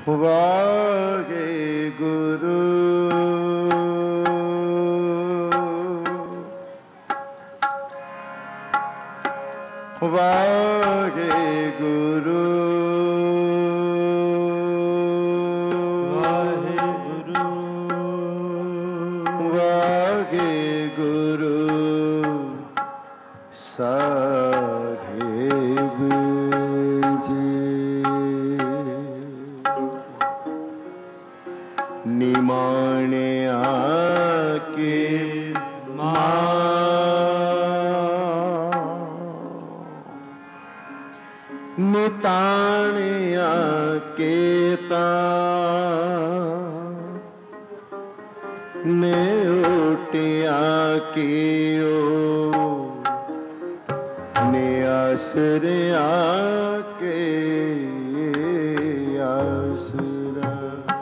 वाहे गुरु वाहे गुरु वाहे गुरु वाहे गुरु साहिब जी निमाने आके निताने आके ने उठिया के ओ ने आसरे आके आसरा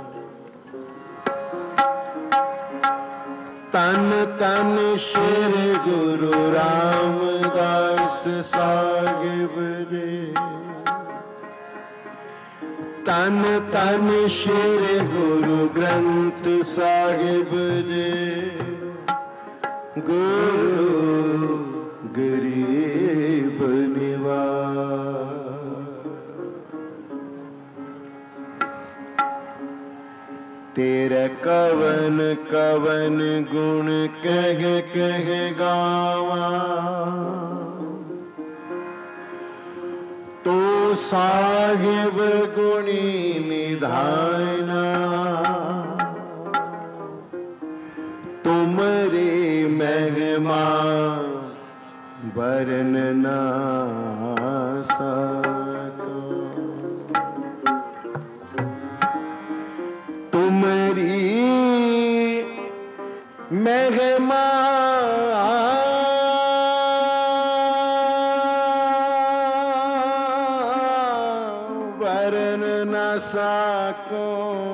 तन तन श्री गुरु रामदास साहिब रे तन तन श्री गुरु ग्रंथ साहिब रे गुरु गरीब निवास तेरे कवन कवन गुण कह कह गावा तो साहिब गुणी निधाना तुमरे महिमा वरन ना सको तुमरी महिमा वरन न सको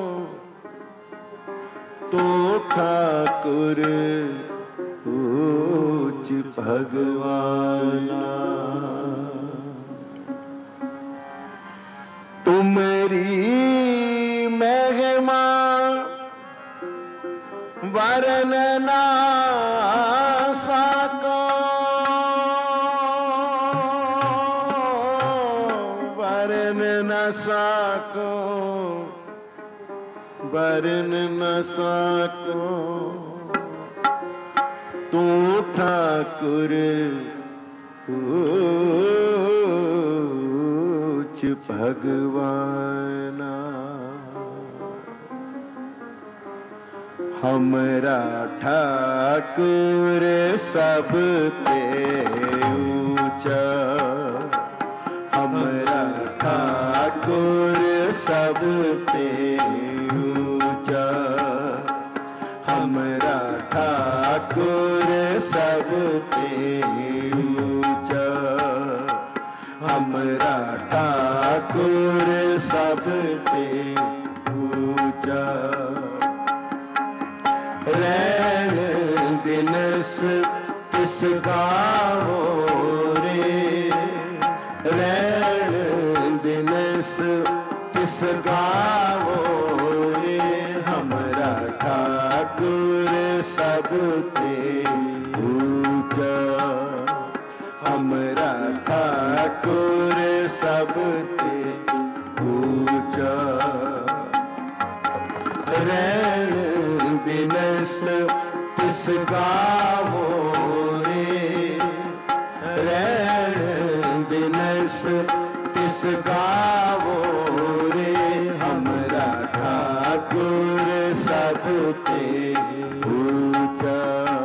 तो ठाकुर ऊंच भगवाना तुमरी महिमा वरन न सको वरन न सको वरन न सको तू ठाकुर ऊंच भगवाना हमरा ठाकुर सब पे ऊंचा हमरा ठाकुर सब पे ऊंचा हमरा ठाकुर सब पे ऊंचा हमरा ठाकुर सब पे ऊंचा रैन दिनस तिस गावो रे रैन दिनस तिस गावो रे हमरा ठाकुर सब पे ऊंचा हमरा ठाकुर सब पे ऊंचा रैन दिनस तिस गावो रे रैन दिनस तिस गावो रे हमरा ठाकुर सब पे ऊंचा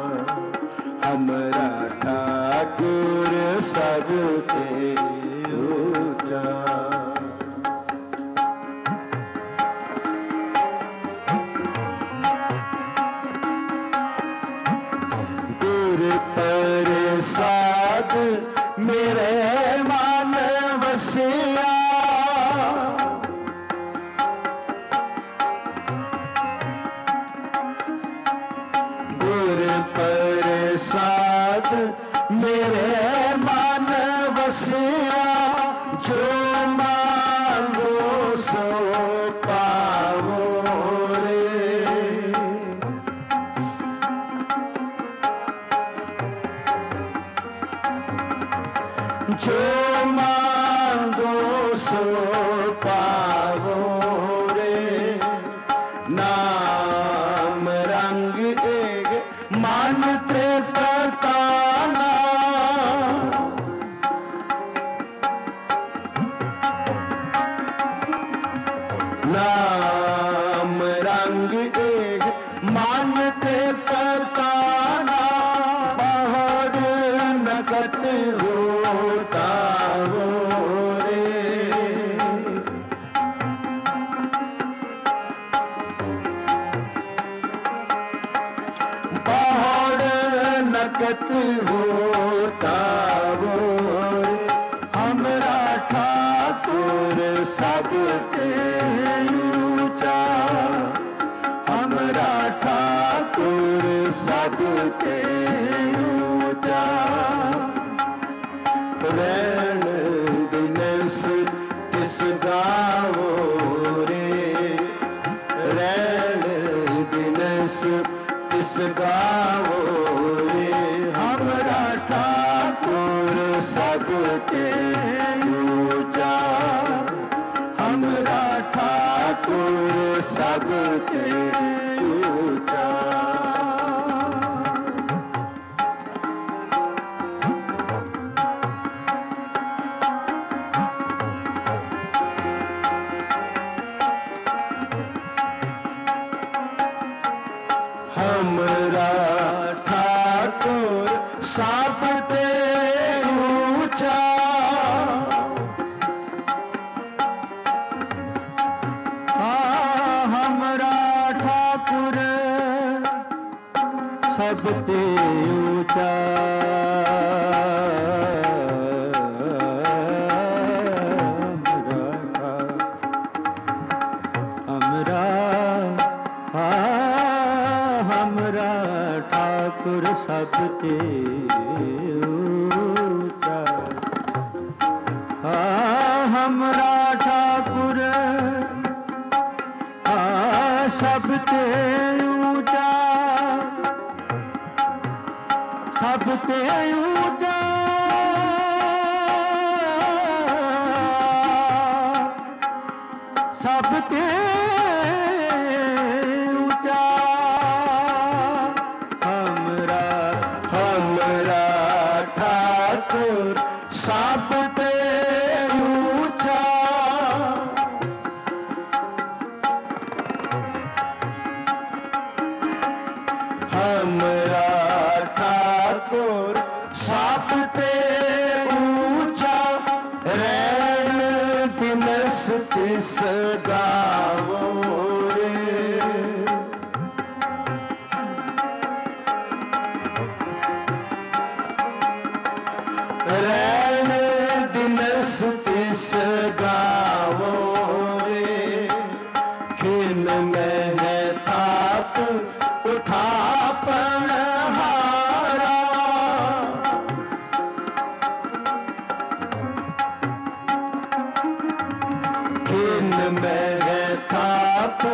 हमरा ठाकुर सब पे ऊंचा साध मेरे मन बसिया जो मांगो सो पावो रे, नाम रंग एक मन त्रिप्रताना, नाम रंग एक मन त्रिप्रताना, पहाड़ नकट होता हो रे, पहाड़ नकट होता हो रे, हमरा ठाकुर सबके ऊंचा, हमरा ठाकुर सबके ऊंचा, रैन दिनस तिस गावो रे, रैन दिनस तिस गावो रे, हमरा ठाकुर सबके ऊंचा, हमरा ठाकुर सबके ऊंचा। हमरा ठाकुर सबके ऊंचा, हमरा ठाकुर सबके ऊंचा, हमरा हमरा ठाकुर सबके ऊंचा, हमरा ठाकुर सबके ऊंचा, सबके ऊंचा, सबके ऊंचा, हमरा हमरा ठाकुर सबके ऊंचा, हमरा ठाकुर सबके ऊंचा, रैन दिनस तिस गावो रे, रैन दिनस तिस गावो रे, खिन में है थाप उठापन हारा, खिन में है थाप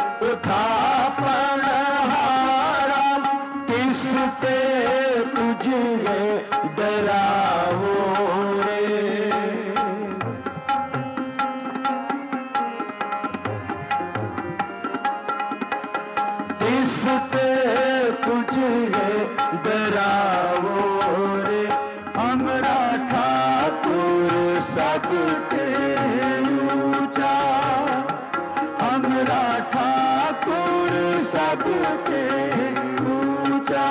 उठापन हारा, किसते तुझे डरावो रे, किसते तुझे डरावो रे, हमरा ठाकुर सबके ऊंचा, हमरा ठाकुर सबके ऊंचा,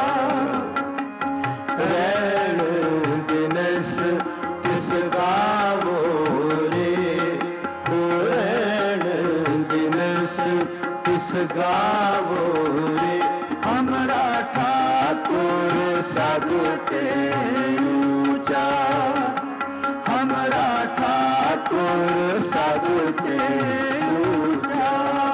रैन दिनस तिस गावो रे, रैन दिनस तिस गावो रे, हमरा ठाकुर सबके ऊंचा, हमरा ठाकुर सबके ऊंचा।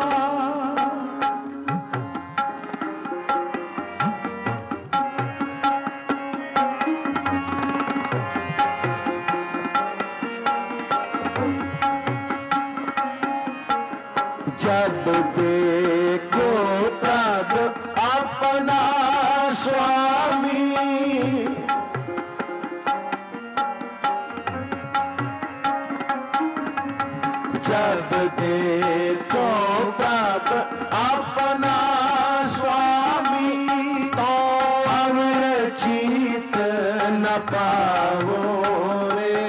जब देखो तब अपना स्वामी, देखो प्रभ अपना स्वामी, तो अमर जीत न पावो रे।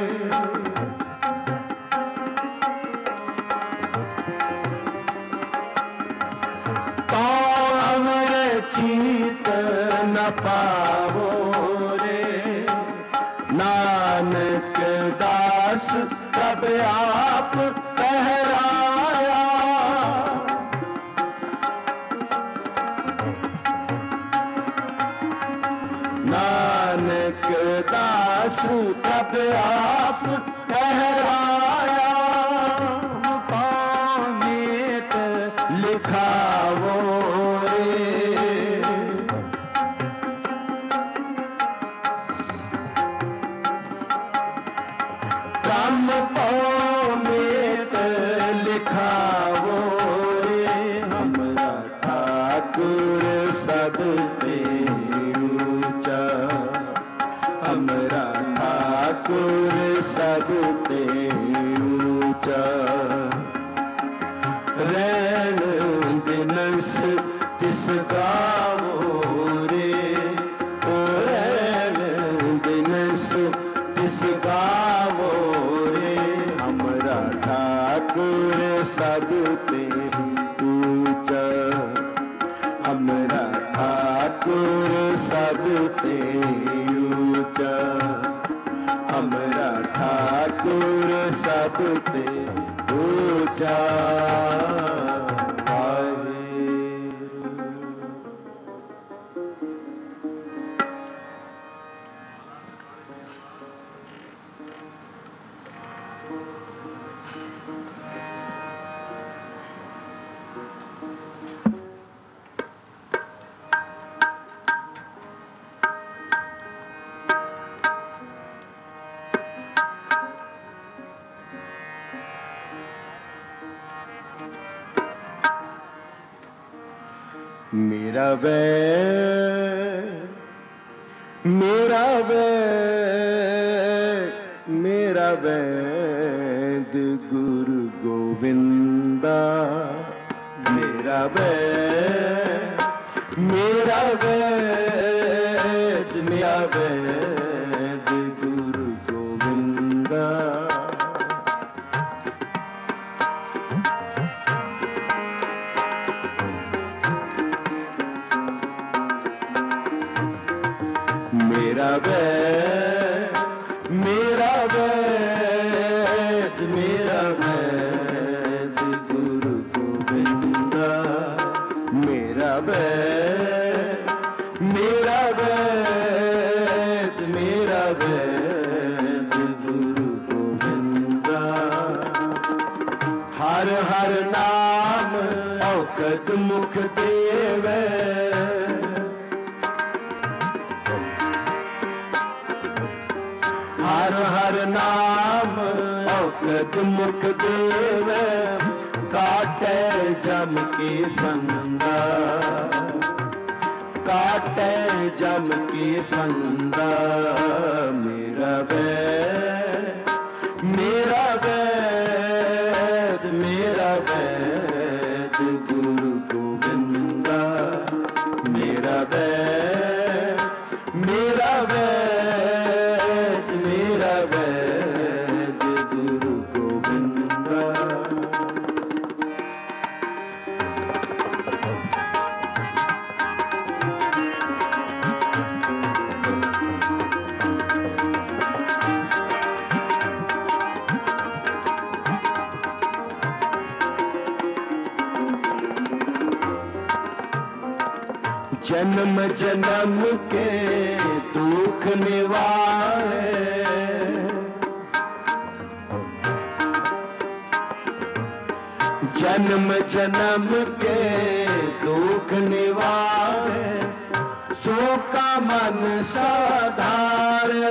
तो अमर जीत न पावो रे। नानक दास तब आप कहराया, नानक दास तब आप कहराया। पामेट लिखावो रे। ब्रह्म पामेट लिखावो रे। हमरा ठाकुर सब ते ऊंचा, हमरा ठाकुर सब ते ऊंचा। रैन दिनस तिस गावो रे। ओ रैन दिनस तिस गावो रे। हमरा ठाकुर सब ते ऊंचा, हमरा ठाकुर सब ते ऊंचा, हमरा ठाकुर सब ते ऊंचा। मेरा वैद, मेरा वैद, मेरा वैद गुरु गोविंदा। मेरा वैद, मेरा वैद, मेरा वैद गुरु गोविंदा। मेरा वैद, मेरा वैद, मेरा वैद गुरु गोविंदा। मेरा वैद, मेरा वैद, मेरा वैद गुरु गोविंदा। हर हर नाम औखद मुख देवे, हर हर नाम औखद मुख देवे। काटे जम के फंदा, काटे जम के फंदा। मेरा वैद, मेरा वैद, मेरा वैद गुरु गोविंदा। मेरा वैद, मेरा वैद, मेरा वैद गुरु गोविंदा। जन्म जन्म के दुख निवारे, जन्म जन्म के दुख निवारे। सो का मन साधारे,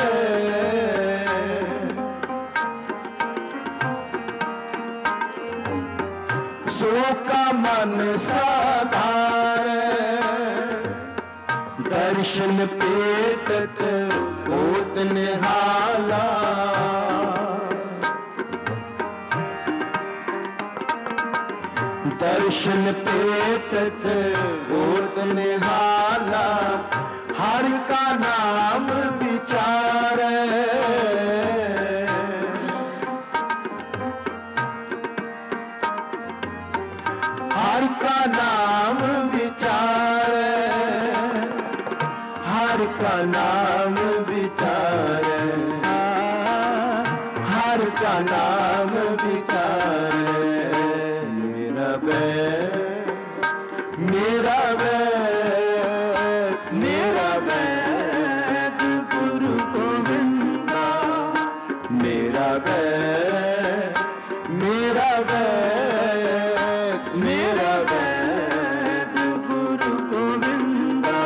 सो का मन साधारे। दर्शन पेटत होत निहाला, दर्शन पेटत ओत निहाला, हर का नाम विचारे। हर का नाम विचारे, हर का नाम विचारे, हर का नाम विचारे। मेरा वैद, मेरा वैद, मेरा वैद गुरु गोविंदा। मेरा वैद, मेरा वैद, मेरा वैद गुरु गोविंदा।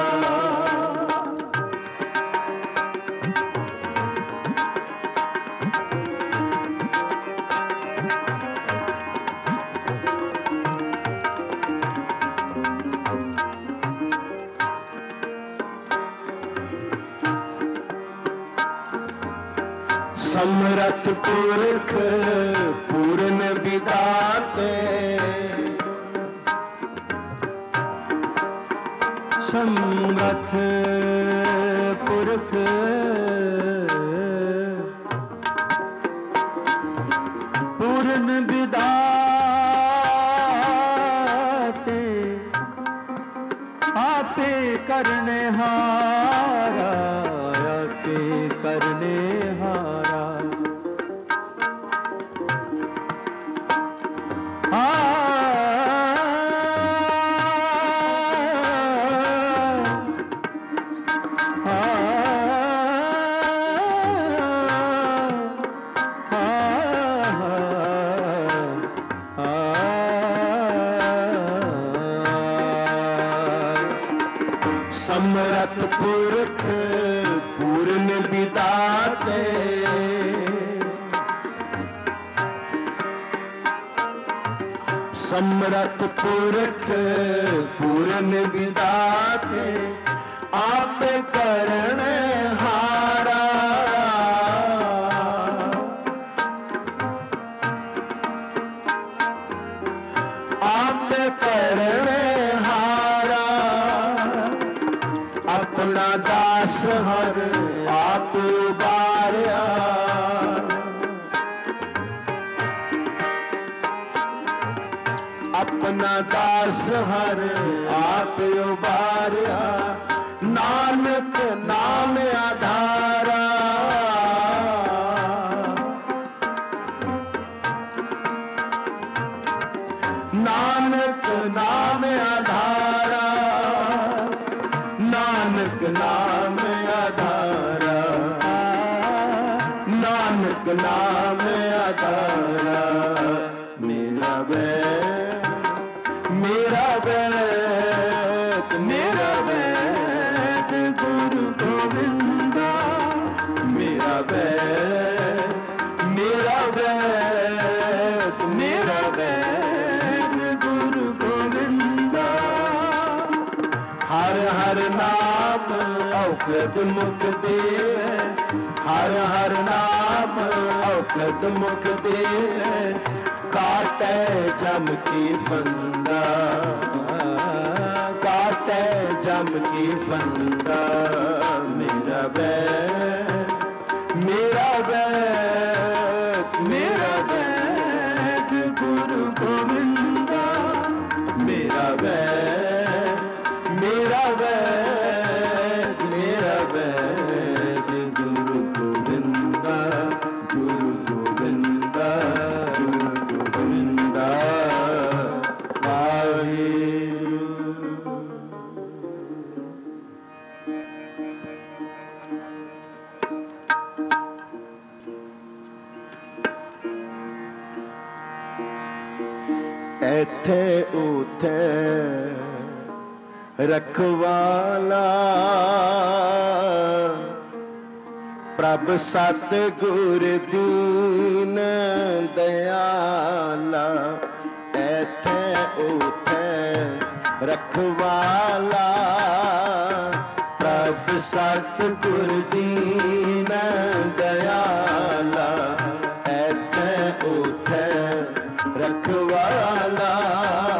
समरथ पुरख पूर्ण विदाते, समरथ पुरख पूर्ण विदाते, आपे करने हारा, आपे करने हारा। समरथ पुरख पूर्ण विदाते, समरथ पुरख पूर्ण विदाते, आप करण हारा। आप करण हारा, अपना दास हर आप उबारिया। अपना दास हर आप उबारिया, नानक नाम आधारा। नानक नाम आधारा, नानक नाम आधारा, नानक नाम आधारा। मेरा वैद, मेरा वैद, मेरा वैद गुरु गोविंदा। मेरा वैद, मेरा वैद, मेरा वैद गुरु गोविंदा। हर हर नाम औखद मुख देव, हर हर नाम औखद मुख देव। काटे जम की फंदा, काटे जम की फंदा। मेरा वैद, मेरा वैद, मेरा वैद गुरु गोविंदा। मेरा वैद, मेरा वैद, मेरा वैद गुरु गोविंदा। गुरु गोविंदा, गुरु गोविंदा। एथे उथे रखवाला, प्रभ सतगुर दीन दयाला। एथे उथे रखवाला, प्रभ सतगुर दीन दयाला। एथे उथे रखवाला,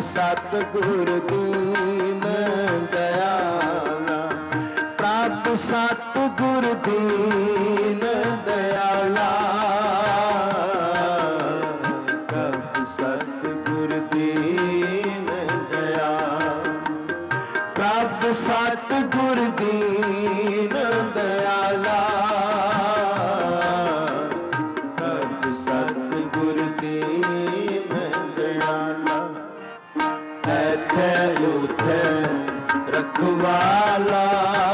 सतगुर दीन दयाला, प्रभ सतगुर दीन दयाला, प्रभ सतगुर दीन दयाला, प्रभ सतगुर दीन दयाला, प्रभ सतगुर दीन दयाला, ऐथे उथे रखवाला,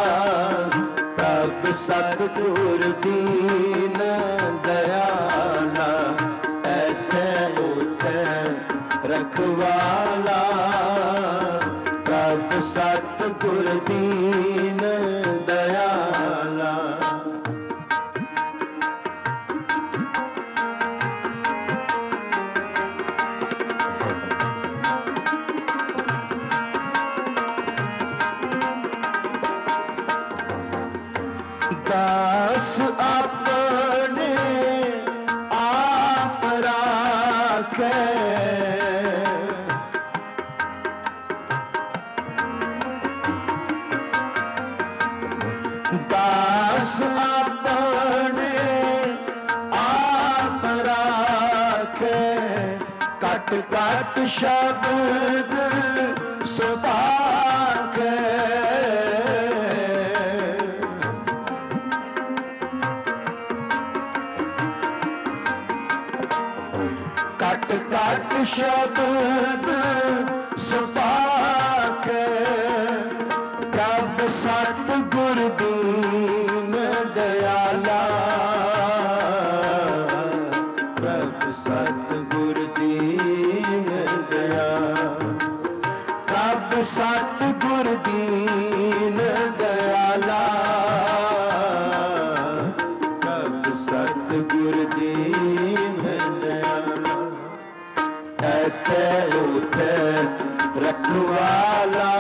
प्रभ सतगुर दीन दयाला, ऐथे उथे रखवाला, प्रभ सतगुर दीन दयाला। दास अपने आप राखे, दास अपने आप राखे, कट कट शब्द सुभाखे, कट कट शब्द सुभाखे, प्रभ सतगुर दीन दयाला, प्रभ सतगुर दीन दयाला, प्रभ सतगुर दीन दयाला, प्रभ सतगुर दीन दयाला, ऐथे उथे रखवाला,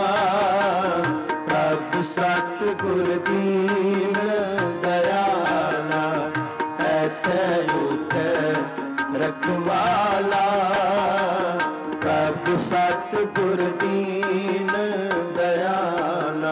प्रभ सतगुर दीन दयाला, ऐथे उथे रखवाला, प्रभ सतगुर दीन दयाला।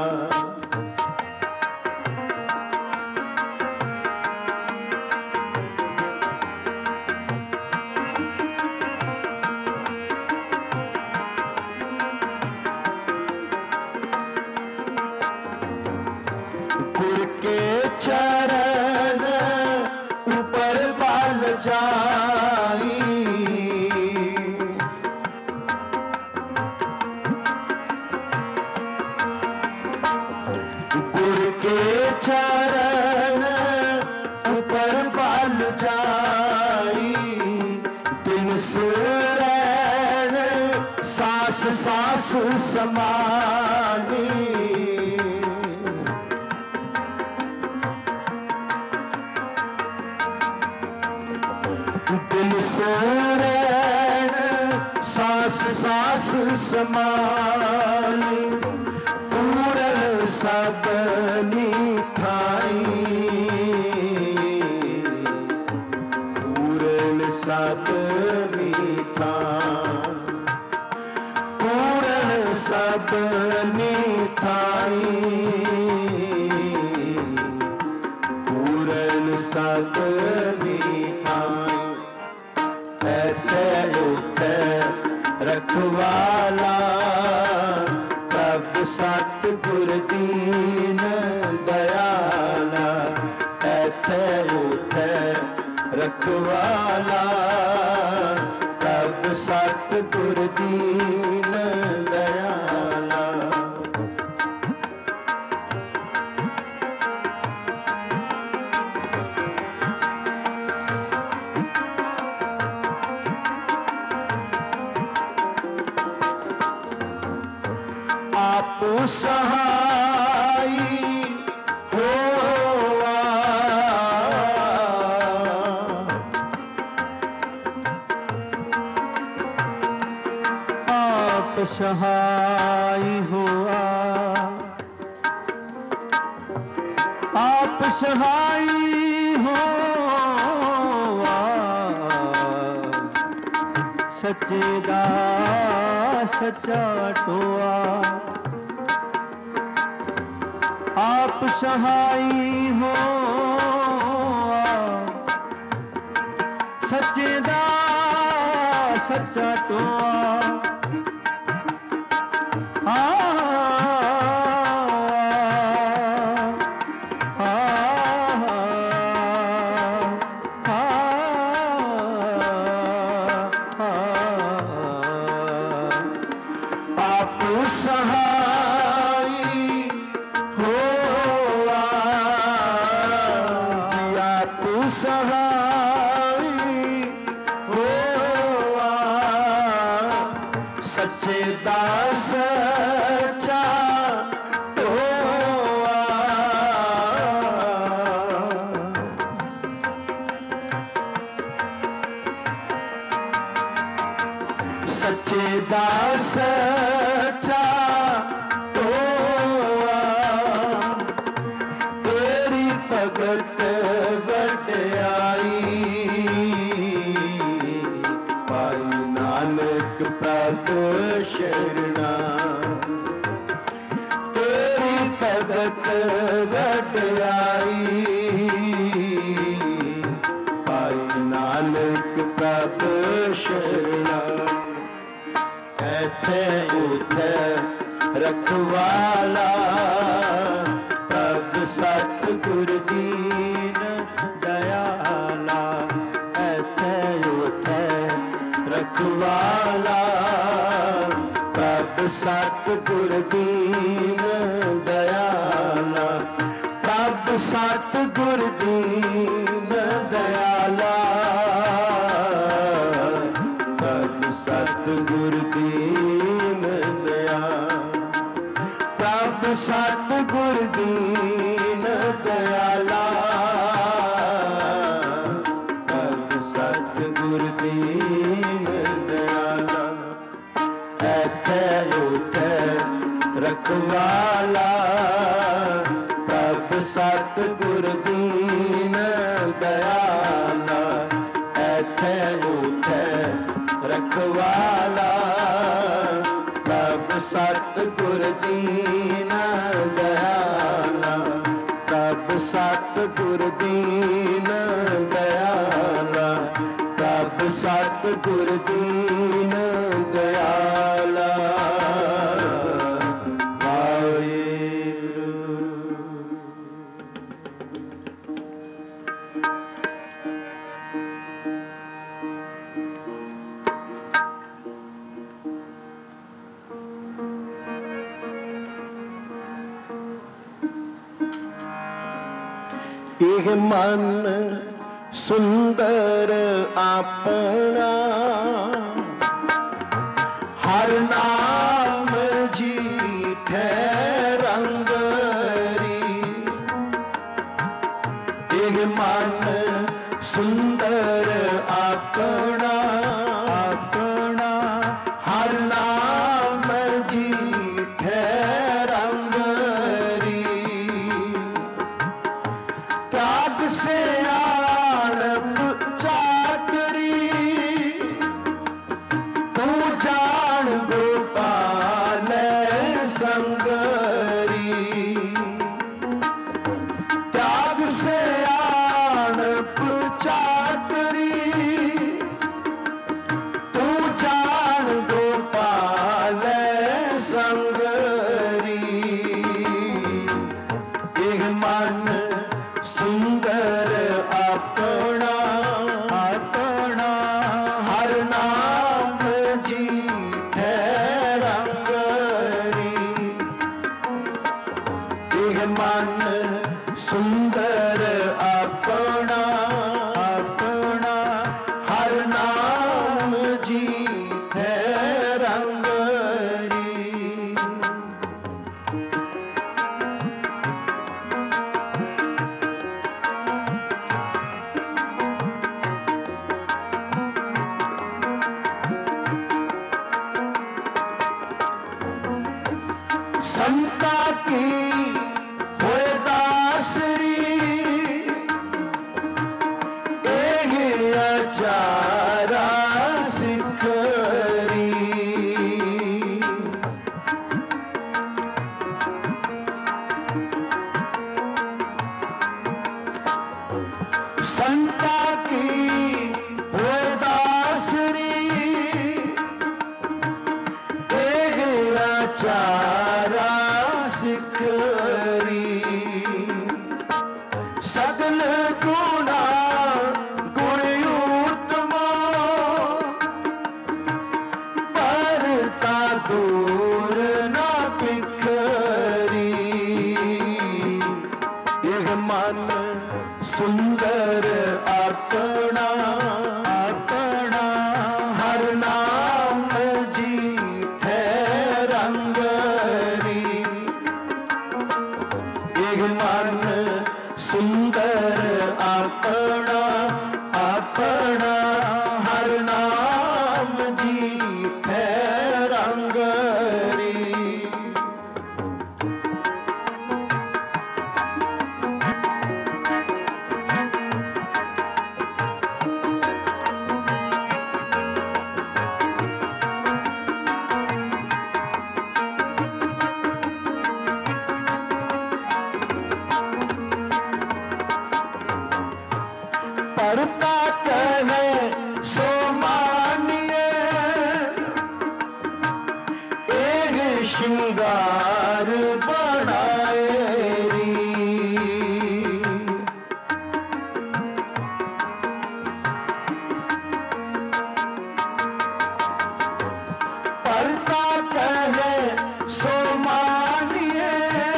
गुर के चरण ऊपर बल जाई, गुर के चरण ऊपर बल जाई, दिन सुरैन सास सास समानी, दिल सुरैन सास सास समानी, पूरन सबनी थाई, पूरन सबनी थाई, पूरन सबनी थाई, पूरन सबनी थाई, ऐथे उथे रखवाला, प्रभ सतगुर दीन दयाला, ऐथे उथे रखवाला, प्रभ सतगुर दीन दयाला। आप सहाई होवा, आप सहाय हुआ, आप सहाय हुआ, सच्चे दाता सच्चा टोआ। आप सहाई हो सच्चे दा सच्चा टोआ। सच्चे दास सच्चा टोआ। सच्चे दास सच्चा टोआ। तेरी भगत वड्याई पाई नानक प्रभ शरणा। तेरी भगत वड्याई पाई नानक प्रभ शरणा। ऐथे उथे रखवाला प्रभ सतगुर दीन दयाला। ऐथे उथे रखवाला प्रभ सतगुर दीन दयाला। प्रभ सतगुर दीन दयाला। प्रभ सतगुर दीन दयाला। प्रभ सतगुर दीन दयाला। प्रभ सतगुर दीन दयाला। ऐथे उथे रखवाला प्रभ सतगुर दीन दयाला। ऐथे उथे रखवाला प्रभ सतगुर दीन दयाला। प्रभ सतगुर दीन दयाला। प्रभ सतगुर दीन दयाला। ਇਹ ਮਨ ਸੁੰਦਰ ਆਪਣਾ ਹਰ ਨਾਮ ਜੀਠੈ ਰੰਗਰੀ। ਇਹ ਮਨ ਸੁੰਦਰ ਆਪਣਾ ਆਪਣਾ ਹਰ ਨਾਮ ਜੀਠੈ रंगरी। त्याग से आड़प चातरी तू जान गोपाल संगरी। त्याग से आड़प चातरी तू जान गोपाल संगरी। एक मन सुंदर अपना अपना हर नाम जीठै रंगरी। एक मन सुंदर अपना अपना हर नाम जीठै रंगरी। संता की होए दासरी एक अचारा सिखरी। दूर ना बिखरी। यह मन सुंदर अपना अपना हर नाम जीठे रंगरी। यह मन सुंदर अपना अपना हर नाम जीठे रंगरी। परता कहे सो मानिए एक श्रृंगार बनाए री। परता कहे सो मानिए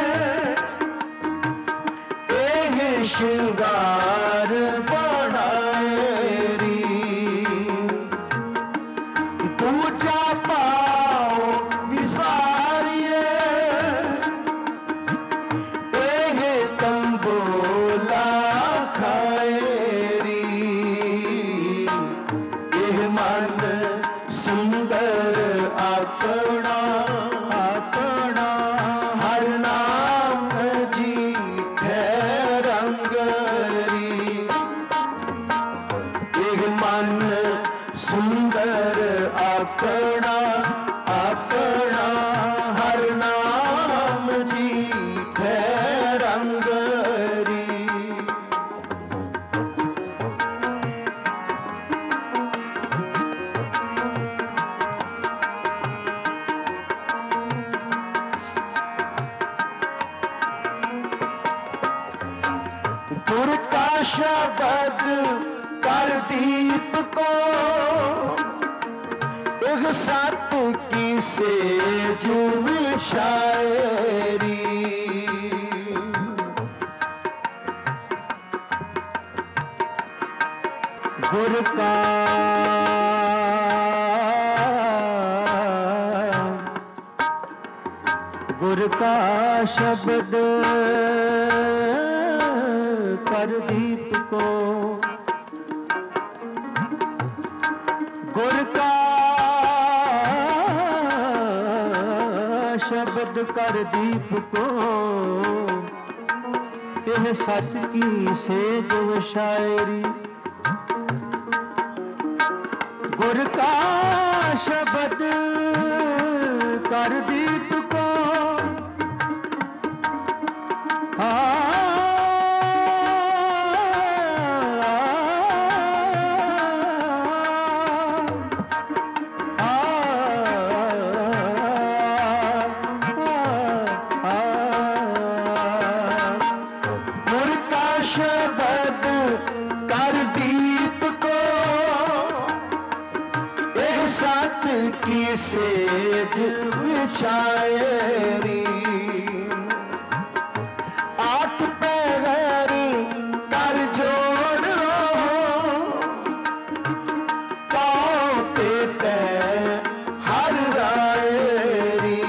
एक श्रृंगार दूजा पाओ विसारिए एक तंबोला खाएरी। यह मन सुंदर अपना अपना हर नाम जीठे रंगरी। यह मन सुंदर अपना अपना हर नाम जीठे रंगरी। गुर का शब्द कर दीप को एक सत की सेज बिछाएरी। गुर का शब्द कर दीप को गुर का शब्द कर दीप को यह सच की सेज शायरी। गुर का शब्द कर दीप को शब्द कर दीप को एक साथ की सेज बिछाएरी। आठ पैर कर जोड़ पाँव पे हर रायरी।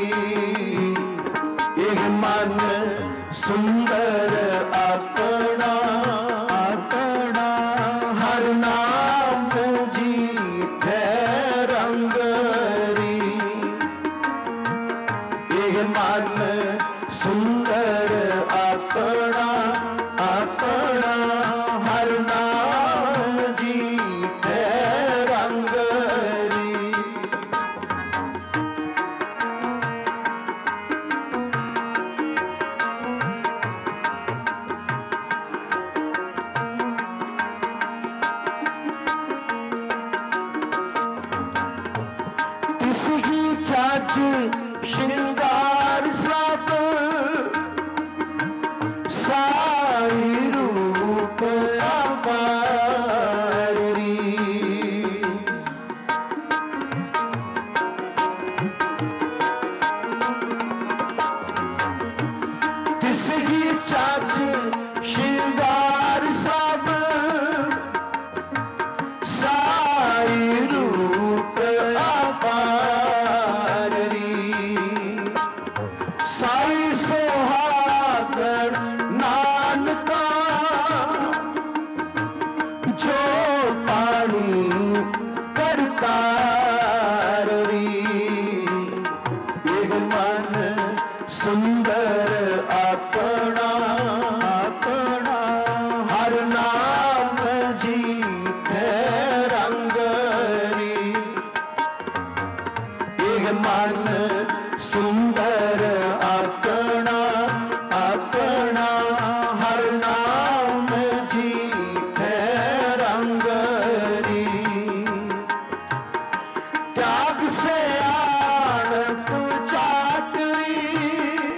एक मन सुंदर अपना अपना हर नाम जीठे रंगरी। एक मन सुंदर अपना अपना हर नाम जीठे रंगरी। ही चाच श्रृंगार सब साई रूप अपारी। ਇਹ ਮਨ ਸੁੰਦਰ ਆਪਣਾ ਆਪਣਾ ਹਰ ਨਾਮ ਜੀ ਹੈ ਰੰਗਰੀ त्याग से आनंद चाकरी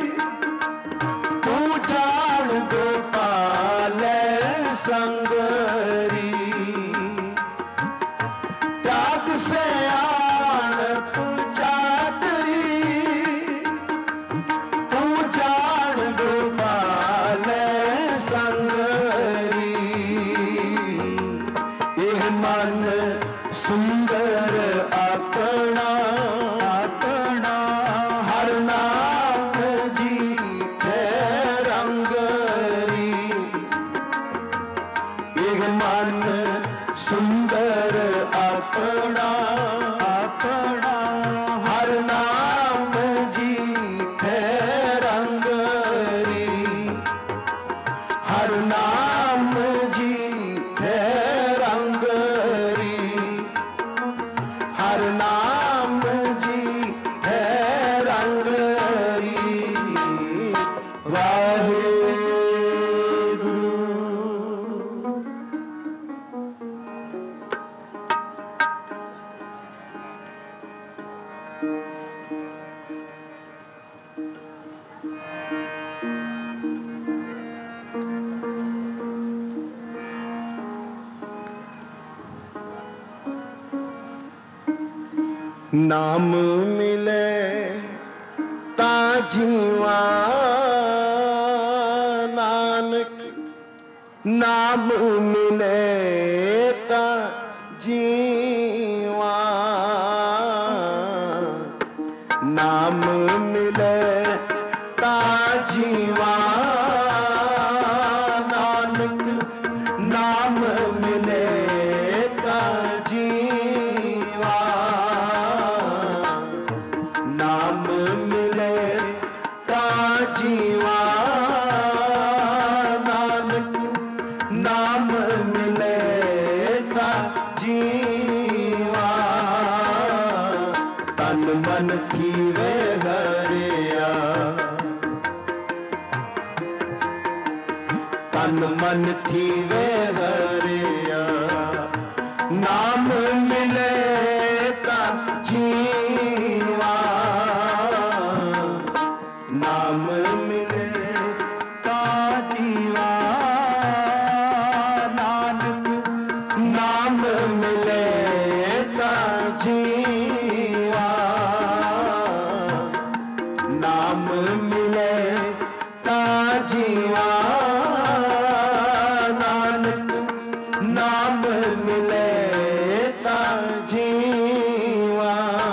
तू जान गोपाल संगरी त्याग से आनंद चाकरी तू जान गोपाल संगरी यह मन सुंदर अपना अपना हर नाम जी है रंगरी एक मन सुंदर अपना अपना हर नाम जी है रंगरी हर नाम जी है रंगरी हर नाम जी है रंगरी वाहे नाम मिले ता जीवा नानक नाम मिले ता जीवा नाम मिले ता जीवा नानक नाम मिले ता जीवा नाम मिले ता जीवा नानक नाम मिले ता जीवा तन मन थीवे हरिया तन मन थीवे हरिया नाम मिले ता जीवा नाम मिले ता जीवा नानक नाम मिले ता जीवा नाम मिले ता जीवा नानक नाम मिले ता जीवा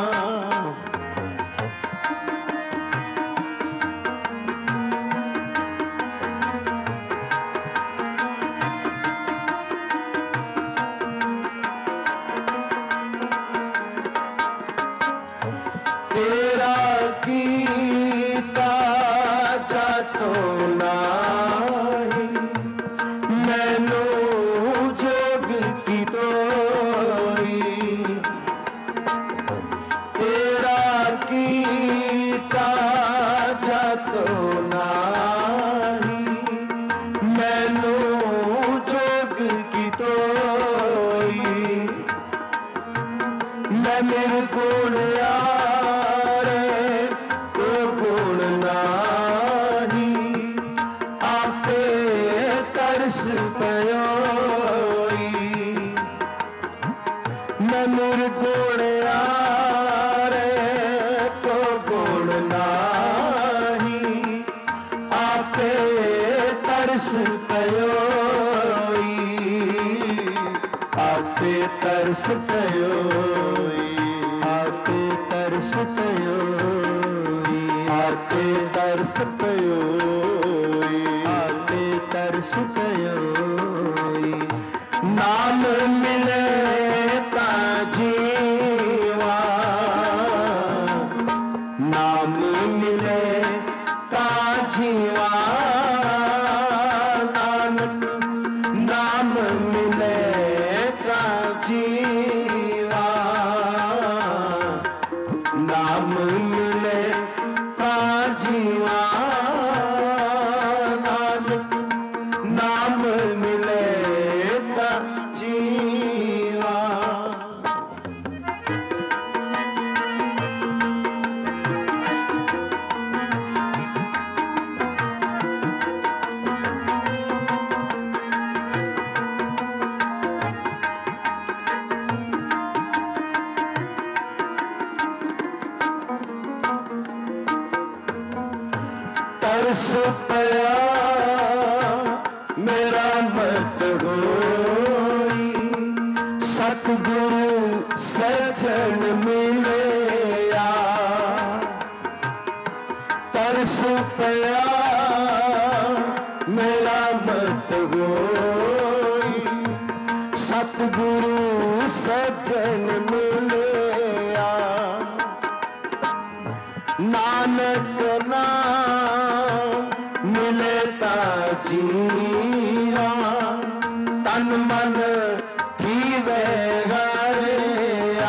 तेरा कीता जातो नाही मैनू जोग की तोई तेरा कीता जातो नाही मैनू जोग की तोई मैं मेरे गुण यारे को गुण नाही आपे तरस पयोई मैं मेरे गुण यारे को गुण नाही आपे तरस पयोई आपे तरस पयोई आपे तरस पयोई आपे तरस पयोई आपे तरस पयोई नाम मिले ता जीवा नाम मिले ता जीवा नानक नाम मिले ता जीवा नाम ਤਰਸ ਪਿਆ ਮੇਰਾ ਮਤ ਹੋਈ, ਸਤਿਗੁਰੂ ਸਜਣ ਮਿਲਿਆ। ਤਰਸ ਪਿਆ ਮੇਰਾ ਮਤ ਹੋਈ, ਸਤਿਗੁਰੂ ਸਜਣ ਮਿਲਿਆ। ਨਾਨਕ ਨਾਮ ਮਿਲੇ ਤਾਂ ਜੀਵਾ, ਤਨ ਮਨ ਥੀਵੇ ਹਰਿਆ।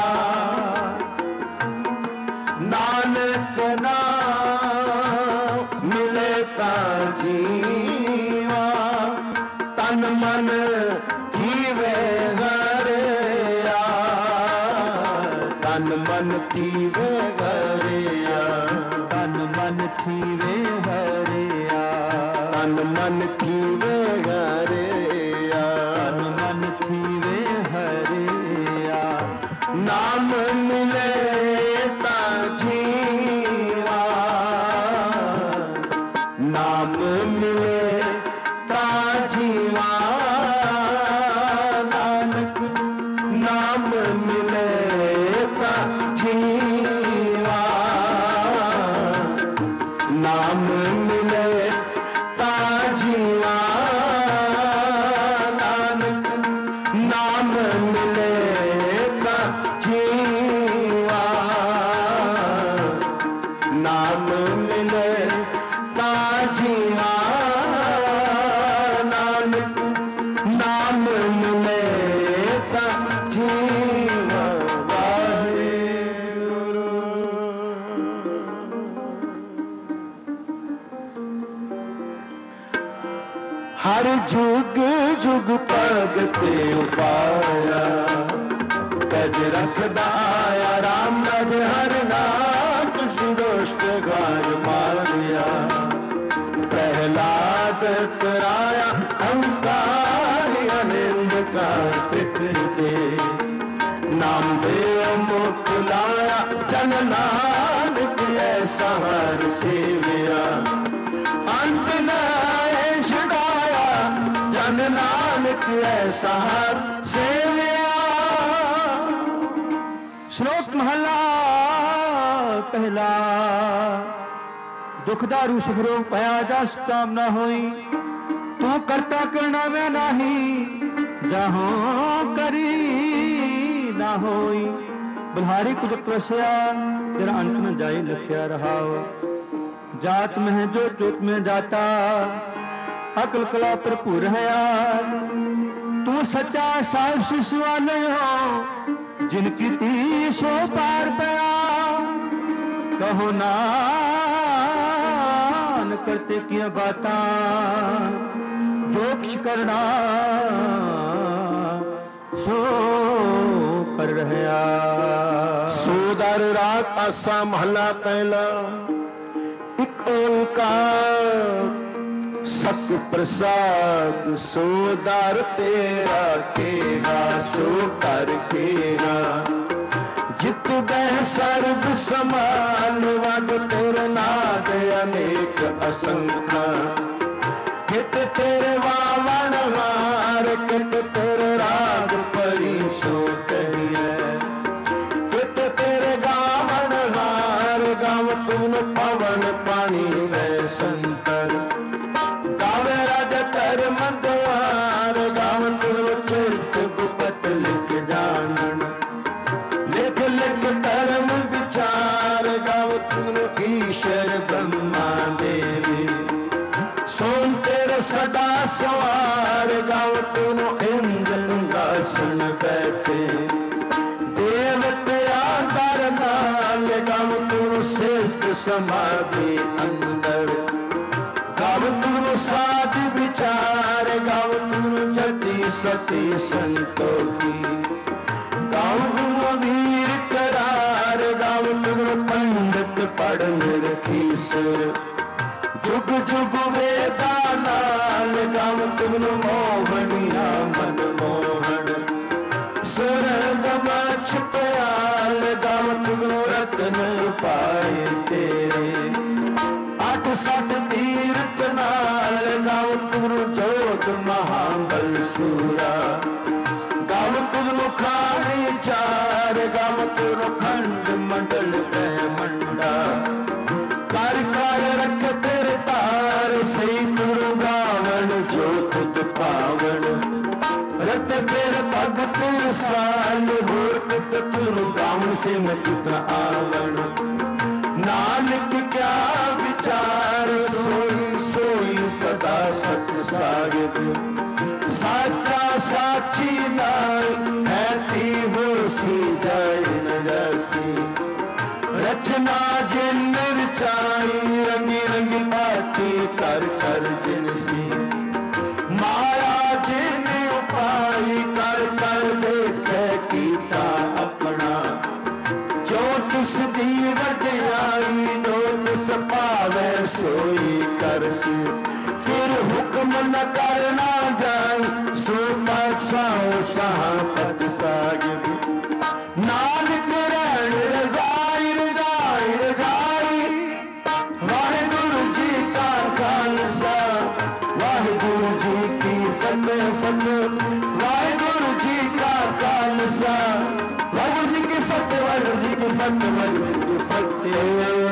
ਨਾਨਕ ਨਾਮ ਮਿਲੇ ਤਾਂ ਜੀਵਾ, ਤਨ ਮਨ ਥੀਵੇ ਹਰਿਆ। ਤਨ ਮਨ ਥੀਵੇ ਹਰਿਆ, ਤਨ ਮਨ ਥੀਵੇ ਹਰਿਆ, ਤਨ ਮਨ ਥੀਵੇ ਹਰਿਆ, ਤਨ ਮਨ ਥੀਵੇ ਹਰਿਆ। ਨਾਮ ਮਿਲੇ ਤਾਂ ਜੀਵਾ, ਨਾਮ ਮਿਲੇ ਤਾਂ ਜੀਵਾ। ਨਾਨਕ ਨਾਮ ਮਿਲੇ ਤਾਂ ਜੀਵਾ, ਨਾਮ ਮਿਲੇ ਤਾਂ ਜੀਵਾ। ਨਾਨਕ ਨਾਮ ਮਿਲੇ ਤਾਂ ਜੀਵਾ, ਨਾਮ ਮਿਲੇ ਤਾਂ ਜੀਵਾ। ਨਾਨਕ ਨਾਮ ਮਿਲੇ ਤਾਂ ਜੀਵਾ। ਵਾਹਿਗੁਰੂ। ਹਰ ਜੁਗ ਜੁਗ ਭਗਤ ਉਪਾਇਆ, ਤਜ ਰਖਦਾ ਆਇਆ ਰਾਮ ਨਦ ਹਰ ਨਾਮ, ਸੰਦੋਸ਼ਟ ਗਾਰ ਮਾਰਿਆ। ਪ੍ਰਹਿਲਾਦ ਕਰਾਇਆ ਹੰਕਾਰੀ, ਅਨੰਦ ਕਾਰ ਪਿਤਰ ਦੇ ਨਾਮ ਦੇ ਮੁਖ ਲਾਇਆ। ਜਨ ਨਾਨਕ ਐਸਾ ਹਰ ਸੇਵਿਆ, ਅੰਤ ਨਾਏ ਛੁਡਾਇਆ। ਜਨ ਨਾਨਕ ਐਸਾ ਹਰ ਸੇਵਿਆ। ਸ਼ਲੋਕ ਮਹਲਾ ਪਹਿਲਾ। ਦੁਖਦਾਰੂ ਸੁਖਰੋਗ ਪਾਇਆ ਜਸ ਕਾਮ ਨਾ ਹੋਈ, ਤੂੰ ਕਰਤਾ ਕਰਨਾ ਮੈਂ ਨਹੀਂ, ਜਾਹੋਂ ਕਰੀ ਨਾ ਹੋਈ। ਬੁਲਹਾਰੀ ਕੁਦਰਤ ਵਸਿਆ, ਤੇਰਾ ਅੰਤ ਨ ਜਾਏ ਲਿਖਿਆ ਰਹਾਓ। ਜਾਤ ਮਹਿ ਜੋ ਚੋਟ में जाता, अकल कला भरपूर है यार। तू सच्चा साहिब सिसवाले हो, जिनकी ती सो पार पया। कहो नान करते किया बाता, जो कुछ करना सो कर रहा। सोदार रात आसा महला पहला। एक ओंकार सत प्रसाद, सोदार तेरा केरा सो कर केरा। जित बह सर्व समान, वग तेरे नाद अनेक असंख्य। कित तेरे वावन हार, कित तेरे राग परी सो कहिए। कित तेरे गावन हार, गाव तुम पवन पानी वे संतर। गावे राजा धर्म द्वार, गाव तुम चरित गुपत लिख जानन। लिख लिख धर्म विचार, गाव तुम ईश्वर ब्रह्मा देवी। सोन तेरे सदा सवार, गाव तुम इंद्र सिंहासन बैठे। देवते आदर नाल, गाव तुम सिद्ध समाधि अंदर। गाव तुम साध विचार, गाव तुम जति सती संतोषी। गाव तुम वीर करार, गाव तुम पंडित पढ़ निरखीसर। जुग जुग वेदा नाल, गाव तुम मोहनिया मन मोहन। सुरंग मछ प्याल, गाव तुम रत्न पाए तेरे। अठ सत तीर गुरु खंड मंडल ब्रह्मंडा कर कर रख तेरे तार सही गुरु गावन जो खुद पावन रत तेरे भगत साल होर कित गुरु गावन से न कितना आवन नानक क्या विचार सोई सोई सदा सत सागिद साचा साची नाई है हो सी जाय न जैसी रचना जिन रचाई रंगी रंगी बाती कर कर जिनसी माया जिन उपाई कर कर देखे कीता अपना जो तिस दी वड्याई जो तिस पावे सोई करसी फिर हुक्म न करना जाए सो पातशाह सहापत सागिब नानक रहन रजाई रजाई रजाई वाहिगुरु जी का खालसा वाहिगुरु जी की फतेह फतेह वाहिगुरु जी का खालसा वाहिगुरु जी की फतेह वाहिगुरु जी की फतेह वाहिगुरु जी की फतेह